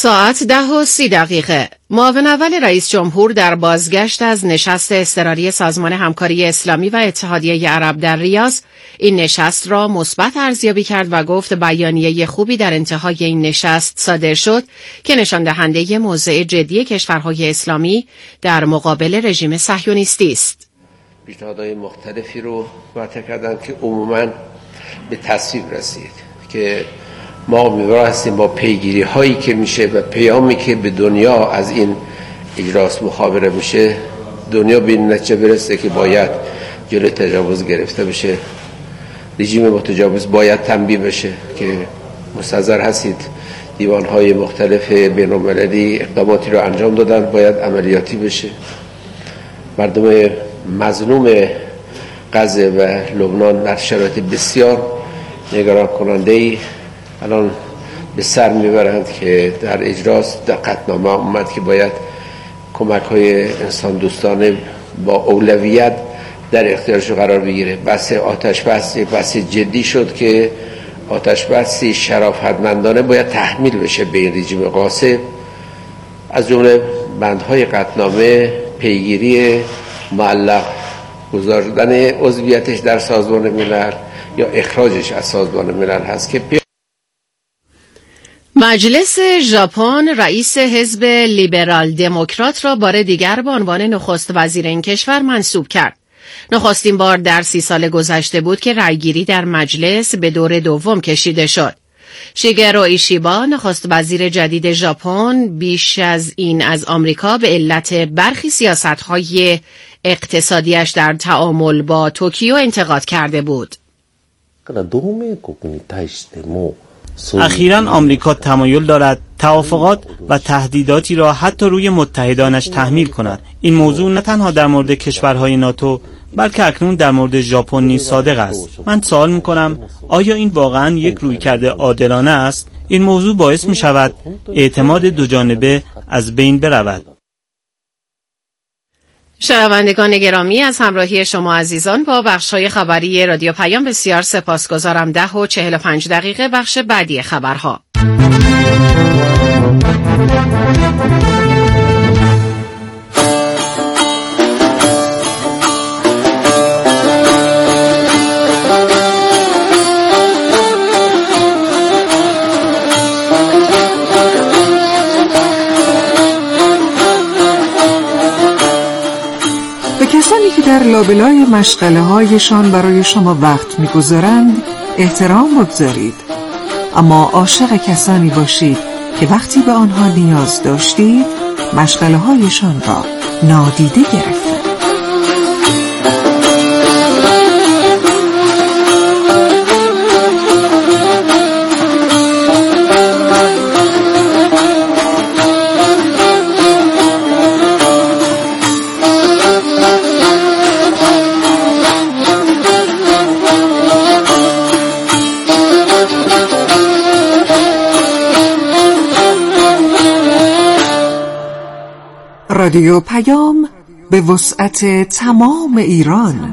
ساعت 10:30. معاون اول رئیس جمهور در بازگشت از نشست اضطراری سازمان همکاری اسلامی و اتحادیه عرب در ریاض این نشست را مثبت ارزیابی کرد و گفت بیانیه خوبی در انتهای این نشست صادر شد که نشان دهنده موضع جدی کشورهای اسلامی در مقابل رژیم صهیونیستی است. پیشنهادهای مختلفی رو مطرح کردند که عموماً به تصویب رسید که ما امیدوار هستیم با پیگیری هایی که میشه و پیامی که به دنیا از این اجراست مخابره میشه دنیا به این نتیجه برسه که باید جلوی تجاوز گرفته بشه، رژیم متجاوز باید تنبیه بشه که مستحضر هستید دیوانهای مختلف بین‌المللی اقداماتی رو انجام دادن، باید عملیاتی بشه. مردم مظلوم غزه و لبنان در شرایط بسیار نگران کننده‌ای الان به سر میبرند که در اجراست قطعنامه اومد که باید کمک‌های انسان دوستانه با اولویت در اختیارش قرار بگیره. بحث بحث جدی شد که آتش‌بسی شرافتمندانه باید تحمیل بشه به این رژیم غاصب، از جمله بندهای قطعنامه، پیگیری معلق گذاردن عضویتش در سازمان ملل یا اخراجش از سازمان ملل هست که مجلس ژاپن رئیس حزب لیبرال دموکرات را بار دیگر به عنوان نخست وزیر این کشور منصوب کرد. نخستین بار در 30 سال گذشته بود که رأیگیری در مجلس به دور دوم کشیده شد. شیگرو ایشیبا نخست وزیر جدید ژاپن بیش از این از آمریکا به علت برخی سیاست‌های اقتصادیش در تعامل با توکیو انتقاد کرده بود. اخیراً آمریکا تمایل دارد توافقات و تهدیداتی را حتی روی متحدانش تحمیل کند. این موضوع نه تنها در مورد کشورهای ناتو بلکه اکنون در مورد ژاپن نیز صادق است. من سوال می‌کنم آیا این واقعاً یک رویکرد عادلانه است؟ این موضوع باعث می‌شود اعتماد دوجانبه از بین برود. شنوندگان گرامی، از همراهی شما عزیزان با بخش‌های خبری رادیو پیام بسیار سپاسگزارم. 10:45 بخش بعدی خبرها. کسانی که در لابلای مشغله هایشان برای شما وقت می‌گذارند احترام بگذارید، اما عاشق کسانی باشید که وقتی به آنها نیاز داشتید مشغله هایشان را نادیده گرفتند. رادیو پیام به وسعت تمام ایران.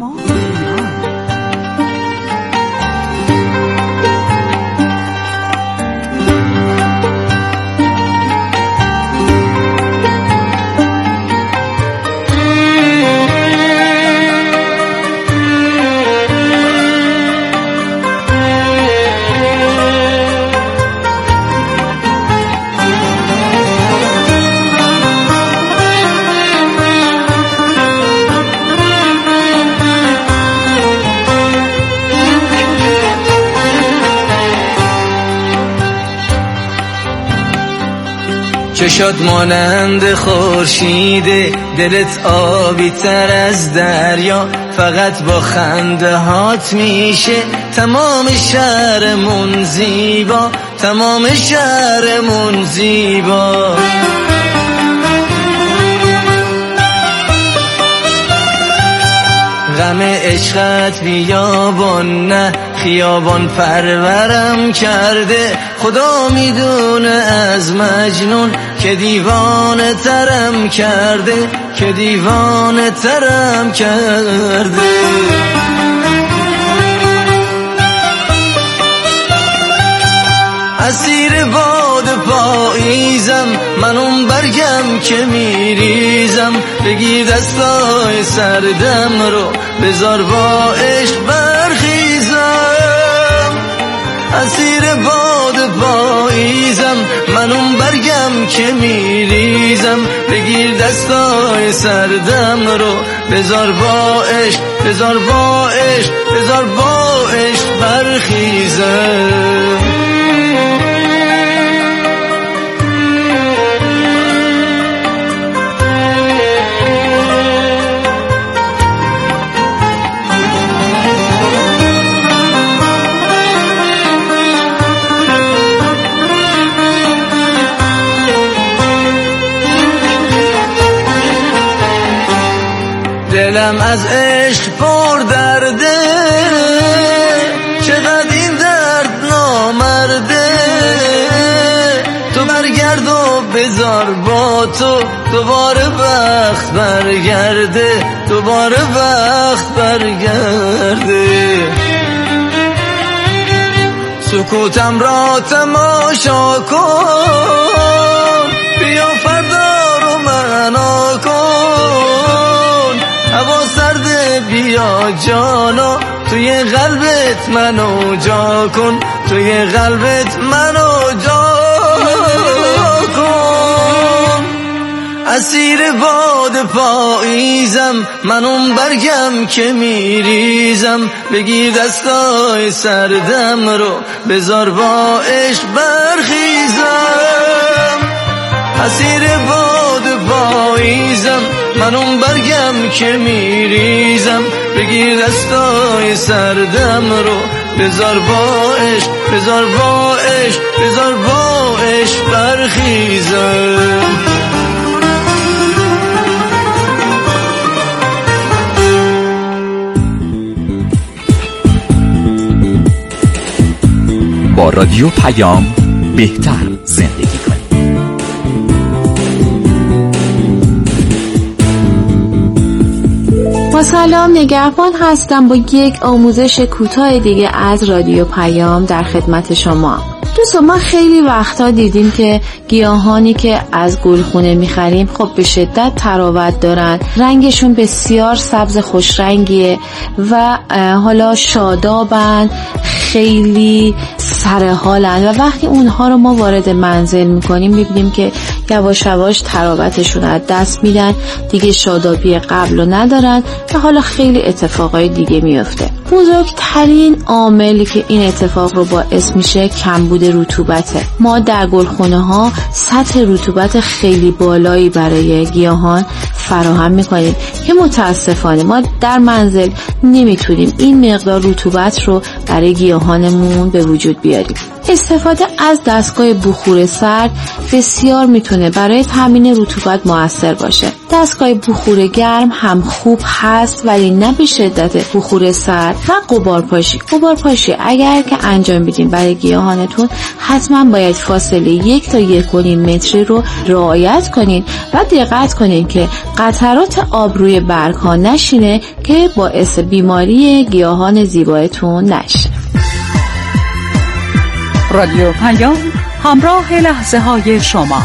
چشات مانند خورشیده، دلت آبی تر از دریا، فقط با خنده هات میشه تمام شهرمون زیبا، تمام شهرمون زیبا. غم عشقت بیابان نه خیابان پرورم کرده، خدا میدونه از مجنون که دیوانه ترم کرده، که دیوانه ترم کرده. اسیر باد پاییزم، من اون برگم که میریزم. بگیر دستای سردم رو بذار با عشق برخیزم. اسیر باد پاییزم، من اون برگم که میریزم. بگیر دستای سردم رو بذار با عشق، بذار با عشق، بذار با عشق برخیزم. دلم از عشق پر درده، چقدر این درد نامرده. تو برگرد و بذار با تو دوباره وقت برگرده، دوباره وقت برگرده. سکوتم را تماشا کن، بیا فردا رو معنا کن. هوا سرده بیا جانا، توی قلبت منو جا کن، توی قلبت منو جا کن. اسیر باد پاییزم، من اون برگم که میریزم. بگیر دستای سردم رو بذار با عشق برخیزم. اسیر باد پاییزم، من اون برگم که میریزم. بگیر دستای سردم رو بذار با عشق، بذار با عشق، بذار با عشق برخیزم. با رادیو پیام بهتر زندگی کنید. با سلام، نگهبان هستم با یک آموزش کوتاه دیگه از رادیو پیام در خدمت شما. دوستان، ما خیلی وقتا دیدیم که گیاهانی که از گلخونه میخریم خب به شدت تراوت دارن، رنگشون بسیار سبز خوش رنگیه و حالا شادابن، خیلی سرحالن و وقتی اونها رو ما وارد منزل میکنیم میبینیم که یواش یواش تراوتشون از دست میدن، دیگه شادابی قبل رو ندارن و حالا خیلی اتفاقای دیگه میفته. بزرگترین عاملی که این اتفاق رو باعث میشه کمبود رطوبته. ما در گلخونه ها سطح رطوبت خیلی بالایی برای گیاهان فراهم میکنیم که متاسفانه ما در منزل نمیتونیم این مقدار رطوبت رو برای گیاهانمون به وجود بیاریم. استفاده از دستگاه بخور سرد بسیار میتونه برای تامین رطوبت مؤثر باشه. دستگاه بخور گرم هم خوب هست ولی نه به شدت بخور سرد. و قبارپاشی اگر که انجام بدین برای گیاهانتون حتما باید فاصله 1 تا 1.5 متری رو رعایت کنین و دقت کنین که قطرات آب روی برگ ها نشینه که باعث بیماری گیاهان زیبایتون نشه. رادیو پیام، همراه لحظه های شما.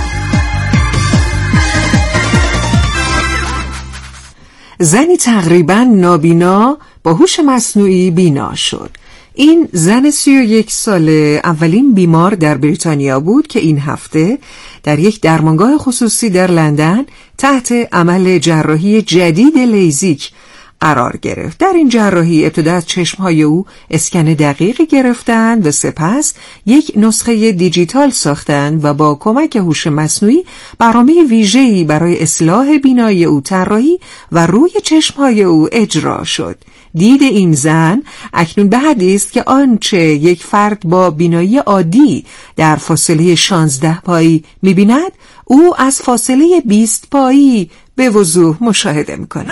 زنی تقریباً نابینا با هوش مصنوعی بینا شد. این زن 31 ساله اولین بیمار در بریتانیا بود که این هفته در یک درمانگاه خصوصی در لندن تحت عمل جراحی جدید لیزیک قرار گرفت. در این جراحی ابتدا از چشمهای او اسکن دقیقی گرفتند و سپس یک نسخه دیجیتال ساختند و با کمک هوش مصنوعی برنامه ویژه‌ای برای اصلاح بینایی او طراحی و روی چشمهای او اجرا شد. دید این زن اکنون به حدی است که آنچه یک فرد با بینایی عادی در فاصله 16 پایی می‌بیند، او از فاصله 20 پایی به وضوح مشاهده می‌کند.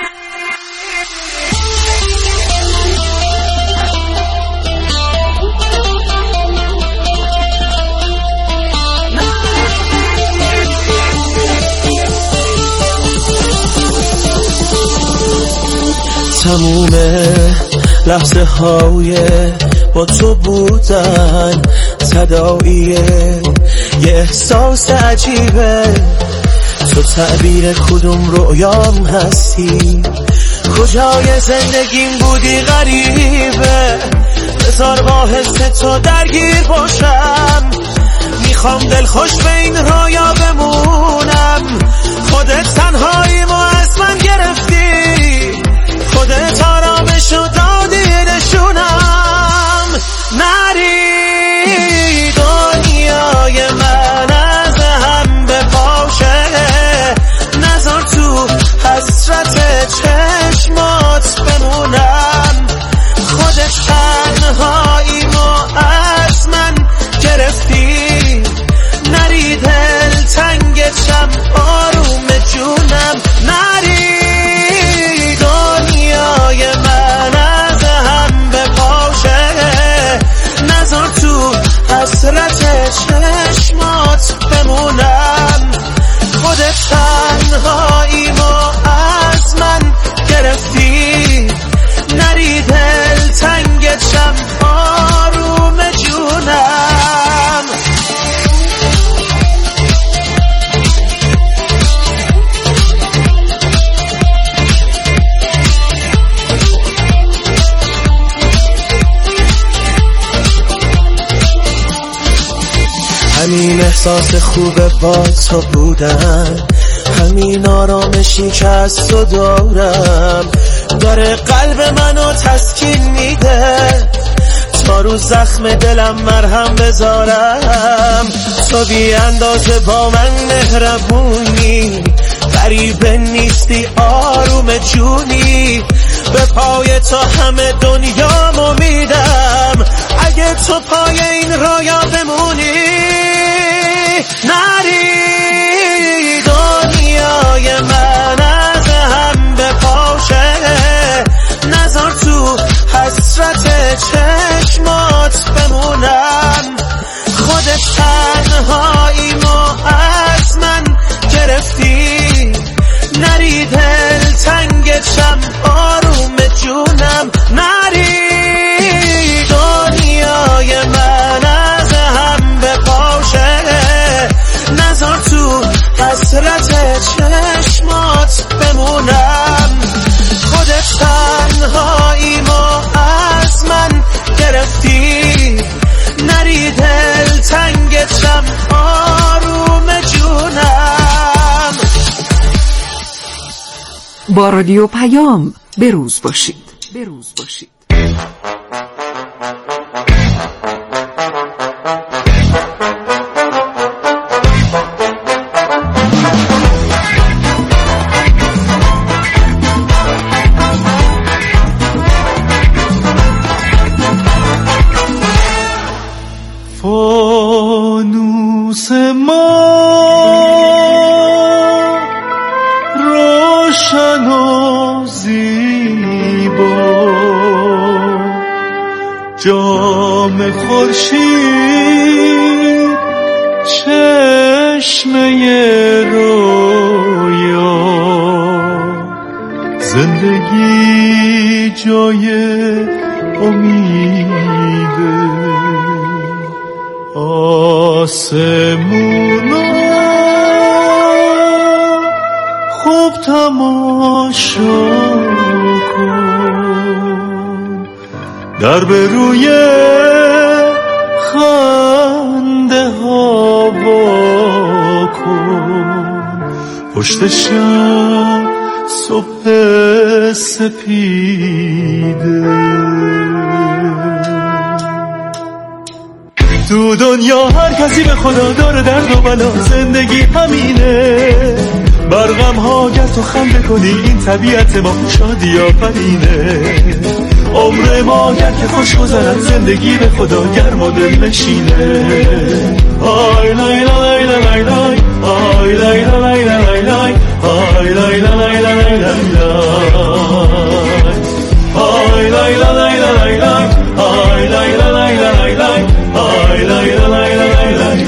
تموم لحظه های با تو بودن، صدای یه احساس عجیبه، تو تعبیر کدوم رویام هستی، کجای زندگیم بودی غریبه، بذار با حس تو درگیر باشم، میخوام دلخوش به این رویا بمونم، خودت تنهاییمو از من گرفتی، خودت آرامشو دادی نشونم، نری دنیای من از هم بپاشه، نذار تو حسرت چشمات بمونم، خودت تنهاییمو از من گرفتی، نری دل تنگشم آروم جونم، نری دنیای من از هم بپاشه، نذار تو حسرت چشمات بمونم، خودت تنهاییمو از من گرفتی، نری دل تنگشم آروم جونم. همین احساس خوبه با تو بودن، همین آرامشی که از تو دارم، داره قلب منو تسکین میده، تا رو زخم دلم مرهم بذارم، تو بی اندازه با من مهربونی، غریبه نیستی آروم جونی، به پای تو همه دنیامو میدم، اگه تو پای این رویا بمونی، نری دنیای من از هم بپاشه، نذار تو حسرت چشمات بمونم، خودت تنهاییمو از من گرفتی، نری دل تنگشم آروم جونم، نری دنیای من از هم بپاشه، نذار تو حسرت چشمات بمونم، خودت تنهاییمو از من گرفتی، نری دل تنگشم آروم جونم. با رادیو پیام بروز باشید. بروز باشید. فانوس ما روشن و زیبا، جام خورشید چشمه رویا، زندگی جای امیده، آسمونا خوب تماشا کن، در به روی خنده ها وا کن، پشت شب صبح سپیده، تو دنیا هر کسی به خدا داره درد و بلا، زندگی همینه، بر غم ها گر تو خنده کنی، این طبیعت ما شادی آفرینه، عمر ما گر که خوش گذرد، زندگی به خدا گرم و دل نشینه، آی لای لای لای لای لای، آی لای لای لای لای، آی لای لای لای لای، آی لای لای لای لای، آی لای لای لای لای، آی لای لای لای لای.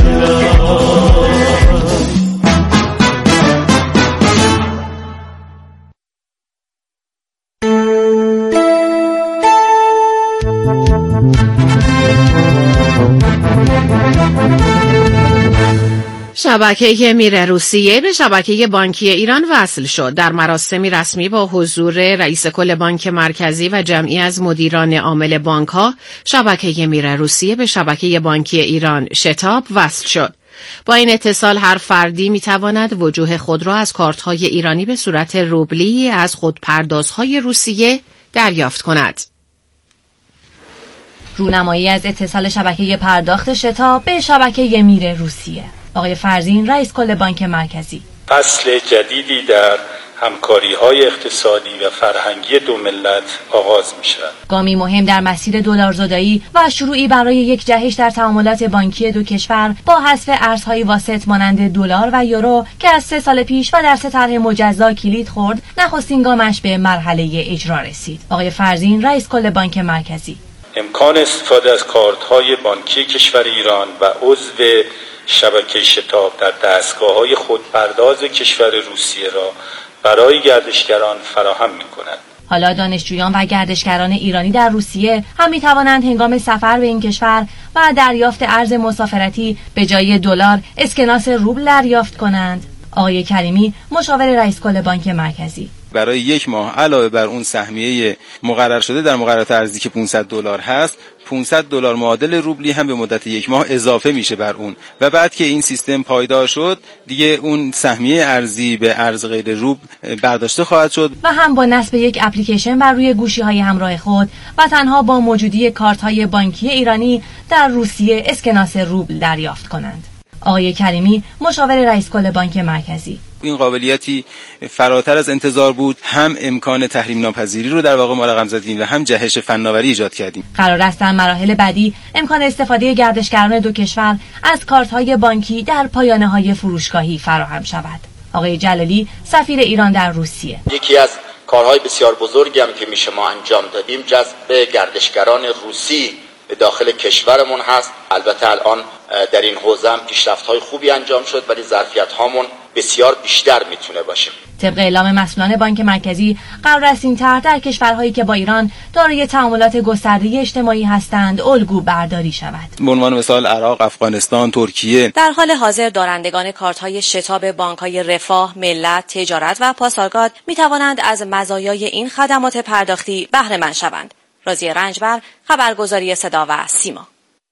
شبکه میر روسیه به شبکه بانکی ایران وصل شد. در مراسمی رسمی با حضور رئیس کل بانک مرکزی و جمعی از مدیران عامل بانک‌ها، شبکه میر روسیه به شبکه بانکی ایران شتاب وصل شد. با این اتصال هر فردی می‌تواند وجوه خود را از کارت‌های ایرانی به صورت روبلی از خودپردازهای روسیه دریافت کند. رونمایی از اتصال شبکه پرداخت شتاب به شبکه میر روسیه. آقای فرزین، رئیس کل بانک مرکزی: فصل جدیدی در همکاری‌های اقتصادی و فرهنگی دو ملت آغاز می‌شود. گامی مهم در مسیر دلارزدایی و شروعی برای یک جهش در تعاملات بانکی دو کشور با حذف ارزهای واسط مانند دلار و یورو که از 3 سال پیش و در 3 طرح مجزا کلید خورد، نخستین گامش به مرحله اجرا رسید. آقای فرزین، رئیس کل بانک مرکزی: امکان استفاده از کارت‌های بانکی کشور ایران و عضو شبکه شتاب در دستگاه‌های خودپرداز کشور روسیه را برای گردشگران فراهم می‌کند. حالا دانشجویان و گردشگران ایرانی در روسیه هم می‌توانند هنگام سفر به این کشور و دریافت ارز مسافرتی به جای دلار اسکناس روبل دریافت کنند. آقای کریمی، مشاور رئیس کل بانک مرکزی: برای 1 ماه علاوه بر اون سهمیه مقرر شده در مقررات ارزی که $500 هست، $500 معادل روبلی هم به مدت 1 ماه اضافه میشه بر اون و بعد که این سیستم پایدار شد دیگه اون سهمیه ارزی به ارز غیر روبل برداشته خواهد شد و هم با نصب یک اپلیکیشن بر روی گوشی‌های همراه خود و تنها با موجودی کارت‌های بانکی ایرانی در روسیه اسکناس روبل دریافت کنند. آقای کریمی، مشاور رئیس کل بانک مرکزی: این قابلیتی فراتر از انتظار بود. هم امکان تحریم ناپذیری رو در واقع ما رقم زدیم و هم جهش فناوری ایجاد کردیم. قرار است در مراحل بعدی امکان استفاده گردشگران دو کشور از کارت‌های بانکی در پایانه‌های فروشگاهی فراهم شود. آقای جلالی، سفیر ایران در روسیه: یکی از کارهای بسیار بزرگی هم که میشه ما انجام دادیم جذب گردشگران روسی به داخل کشورمون هست. البته الان در این حوزه هم پیشرفت‌های خوبی انجام شد ولی ظرفیت‌هامون بسیار بیشتر میتونه باشه. طبق اعلام مسئولان بانک مرکزی، قرار است این طرح در کشورهایی که با ایران دارای تعاملات گسترده اجتماعی هستند الگو برداری شود. به عنوان مثال عراق، افغانستان، ترکیه. در حال حاضر دارندگان کارت‌های شتاب بانک‌های رفاه، ملت، تجارت و پاسارگاد می‌توانند از مزایای این خدمات پرداختی بهره مند شوند. راضیه رنجبر، خبرگزاری صدا و سیما.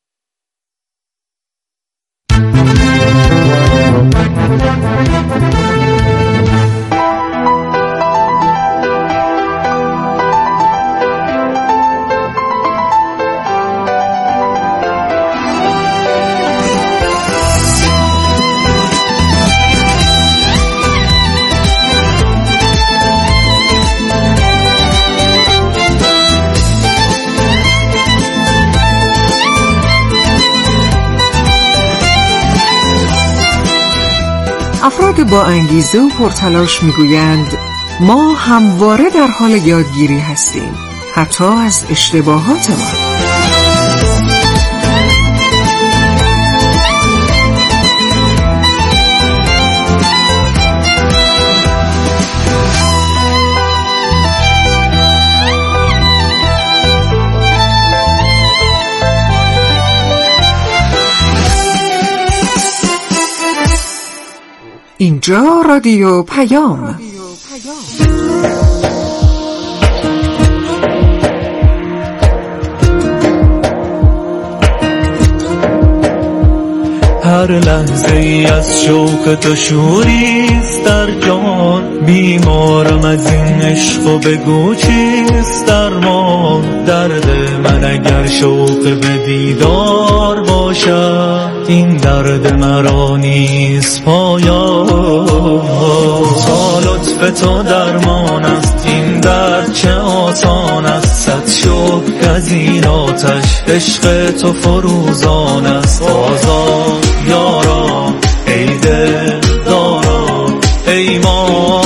افراد با انگیزه و پرتلاش میگویند ما همواره در حال یادگیری هستیم، حتی از اشتباهاتمان. اینجا رادیو پیام. هر لحظه ای از شوق تو شوریست در جان، بیمارم از این عشق و بگو چیست درمان. درد من اگر شوق به دیدار باشد، این درد مرا نیست پایان. تا لطف تو درمان است این درد چه آسان است، صد شکر از این آتش عشق تو فروزان است. آزاد یارا ای دل دارا ای ما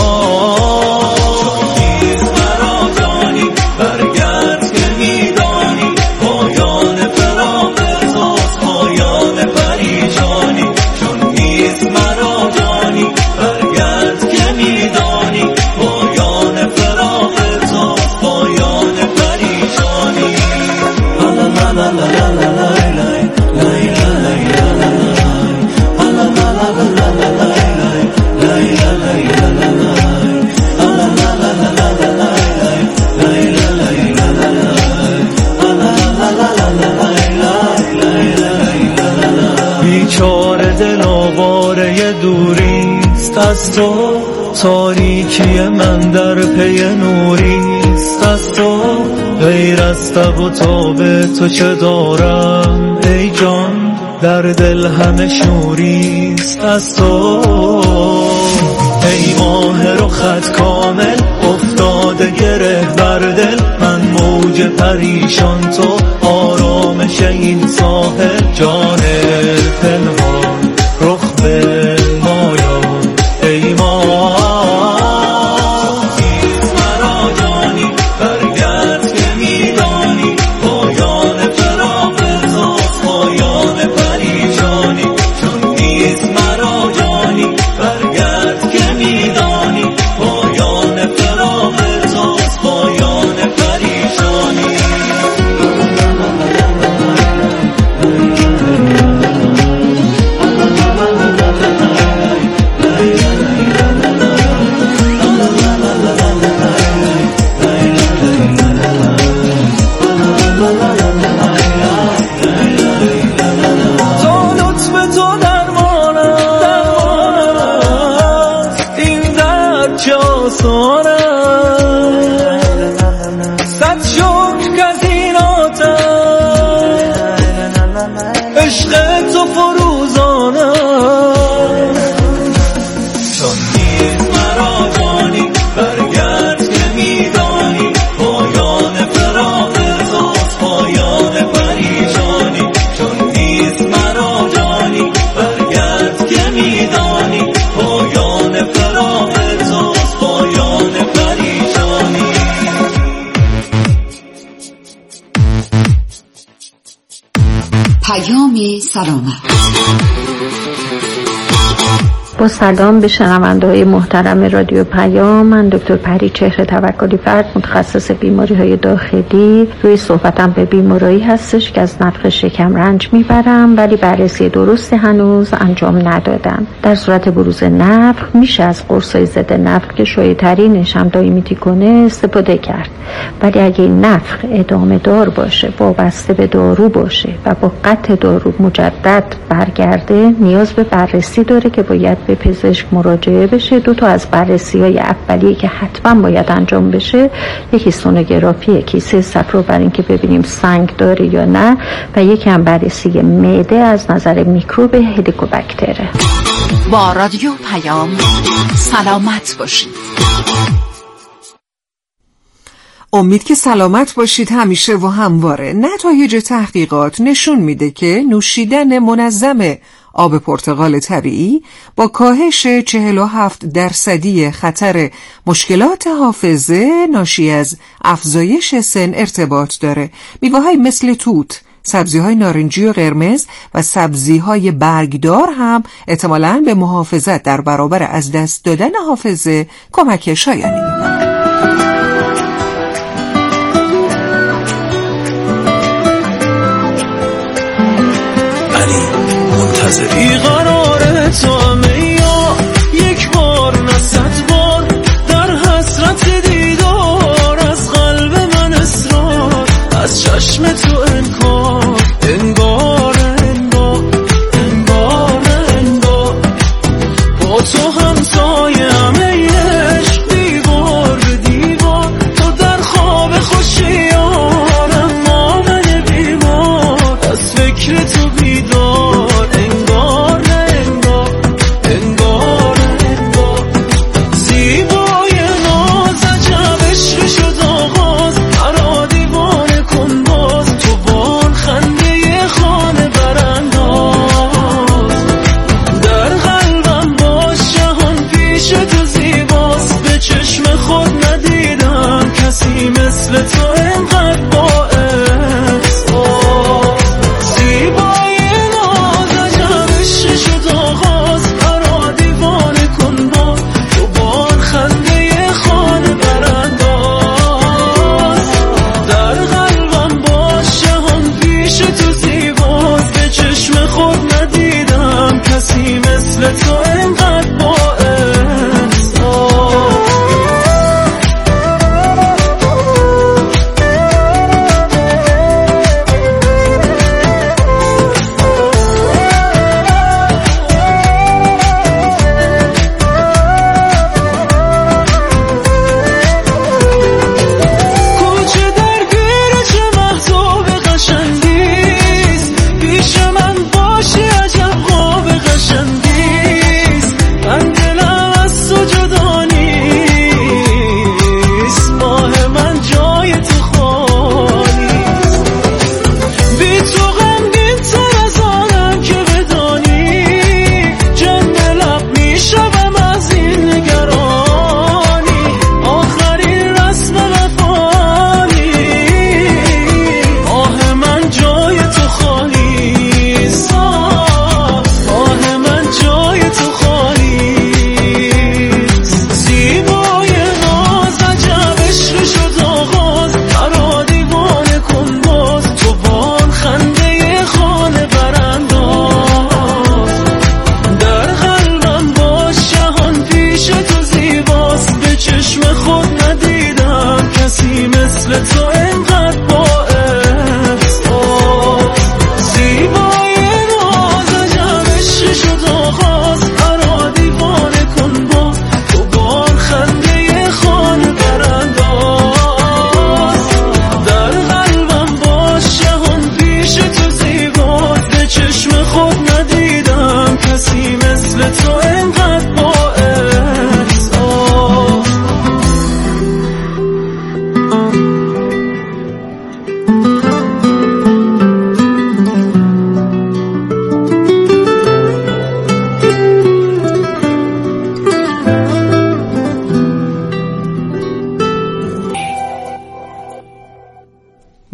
از تو، تاریکی من در پی نوریست از تو، غیر از تب و تاب تو چه دارم ای جان، در دل همه شوریست از تو. ای ماه رخت کامل افتاده گره بر دل، من موج پریشان تو آرامش این ساحل، جان پنهان رخ به مایان ای ماه. مرا جانی برگرد که میدانی، پایان فراق توست پایان پریشانی، چون نیست مرا جانی برگرد که میدانی، پایان فراق توست پایان پریشانی. صد شکر کزیناتم عشق تو فروزانم، چون نیست مرا جانی برگرد که میدانی، پایان فراق توست پایان پریشانی، چون نیست مرا جانی برگرد که میدانی، پایان فراق توست پایان پریشانی. پیام سلامت. با سلام به شنونده‌های محترم رادیو پیام، من دکتر پری چهره توکلی فرد، متخصص بیماری‌های داخلی. روی صحبتم به بیماری هستش که از نفخ شکم رنج میبرم، ولی بررسی درستی هنوز انجام ندادم. در صورت بروز نفخ میشه از قرصای ضد نفخ که شایع‌ترینش هم دایمیتی کنه استفاده کرد، ولی اگه این نفخ ادامه دار باشه، وابسته به دارو باشه و با قطع دارو مجدد برگرده، نیاز به بررسی داره که باید به پزشک مراجعه بشه. 2 تا از بررسی‌های اولیه که حتما باید انجام بشه، یکی سونوگرافی کیسه صفرا برای اینکه ببینیم سنگ داره یا نه، و یکی هم بررسی معده از نظر میکروب هلیکوباکتره. با رادیو پیام سلامت باشید. امید که سلامت باشید همیشه و همواره. نتایج تحقیقات نشون میده که نوشیدن منظم آب پرتقال طبیعی با کاهش 47% خطر مشکلات حافظه ناشی از افزایش سن ارتباط داره. میوه‌های مثل توت، سبزی‌های نارنجی و قرمز و سبزی‌های برگدار هم احتمالاً به محافظت در برابر از دست دادن حافظه کمک شایانی می‌کنند. منتظری قراره تا یا یک بار نه 100 بار، در حسرت دیدار از قلب من اصرار، از چشم تو انکار، انگار انگار انگار انگار با تو همسایه‌ام ای عشق، دیوار به دیوار تو در خواب خوشیارم، ما من بیمار از فکر تو بیدار، انگار انگار انگار انگار زیبای ناز عجب عشق شد آغاز، مرا دیوانه کن باز، تو بان خنده خانه برانداز، در قلبم باش جهان پیش تو زیباست، به چشم خود ندیدم کسی مثل تو اینقدر با مثل تو اینقدر باعث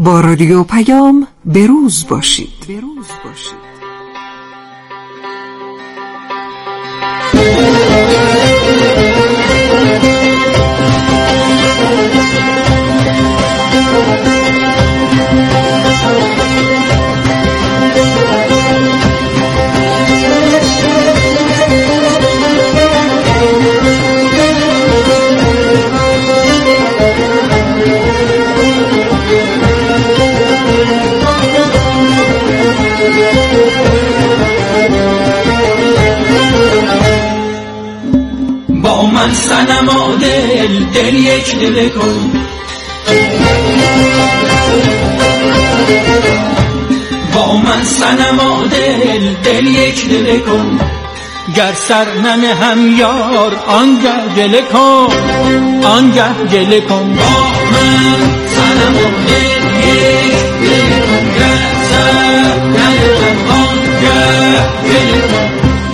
با رادیو پیام بروز باشید. با من صنما دل یک دل کن، با من صنما دل یک دل کن، گر سر ننهم یار آنگه گله کن، آنگه گله کن. با من صنما دل یک دل کن، گر سر ننهم آنگه گله کن.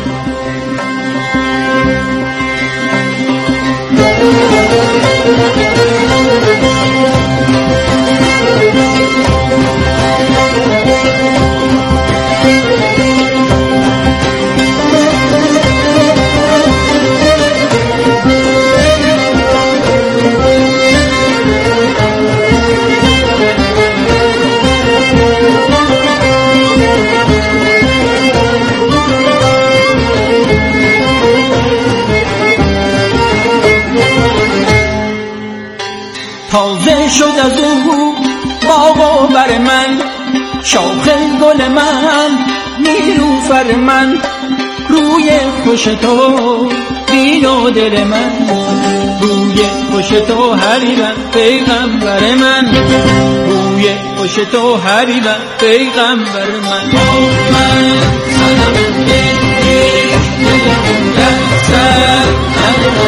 تازه شد از او باغ و بر من، شاخ گل من، نیلوفر من، روی خوش تو دین و دل من، روی خوش تو حریرم پیغمبر من، روی خوش تو حریرم پیغمبر من. من صنم دل یک دل سر